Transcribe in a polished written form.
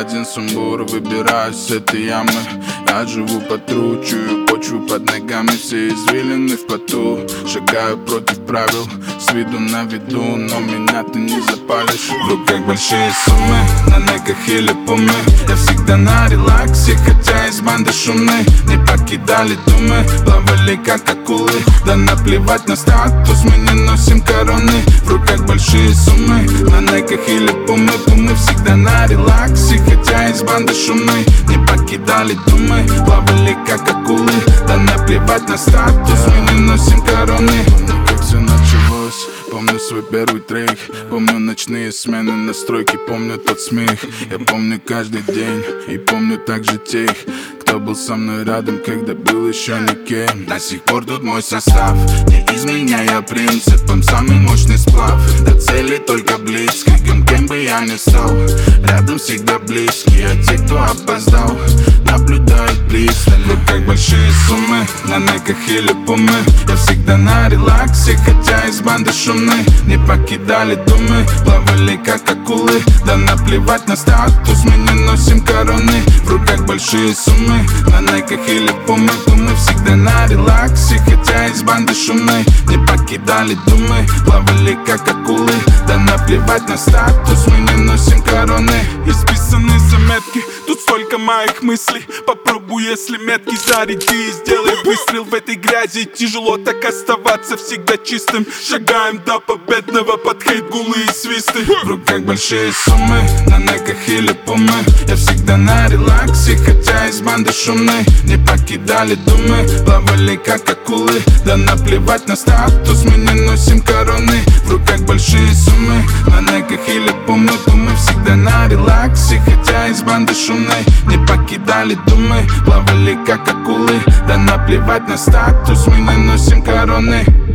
один сумбур, выбираюсь с этой ямы. Я живу по тру, чую почву под ногами, все извилины в поту. Шагаю против правил, с виду на виду, но меня ты не запалишь. В руках большие суммы, на неках или пумы. Я всегда на релаксе, хотя из банды шумной. Не покидали думы, плавали как акулы. Да наплевать на статус, мы не носим короны. В руках большие суммы, на неках или пумы. Пумы всегда на релаксе, хотя из банды шумной. Не покидали думы, плавали как акулы. Да наплевать на статус, мы не носим короны. Помню, как все началось, помню свой первый трек. Помню ночные смены на стройке, помню тот смех. Я помню каждый день и помню также тех, кто был со мной рядом, когда был еще никем. До сих пор тут мой состав, не изменяя принципам. Самый мощный сплав, до цели только близким. Кем бы я ни стал, рядом всегда близкие. А те, кто опоздал, наблюдают пристально. В руках большие суммы, на неках или пумы. Я всегда на релаксе, хотя из банды шумной. Не покидали думы, плавали как акулы. Да наплевать на статус, мы не носим короны. В руках большие суммы, на неках или пумы. Пумы всегда на релаксе, хотя из банды шумной. Не покидали думы, плавали как акулы. Да наплевать на статус, мы не носим короны. Исписаны заметки, тут столько моих мыслей. Попробуй, если метки, заряди и сделай выстрел. В этой грязи тяжело так оставаться всегда чистым. Шагаем до победного под хейт, гулы и свисты. В руках большие суммы, на неках или пумы. Я всегда на релаксе, хотя из банды шумной. Не покидали думы, плавали как акулы. Да наплевать на статус, мы не носим короны. В руках большие суммы, на неках или пумы. Пумы всегда на релаксе, хотя из банды шумной. Не покидали думы, плавали как акулы. Да наплевать на статус, мы не носим короны.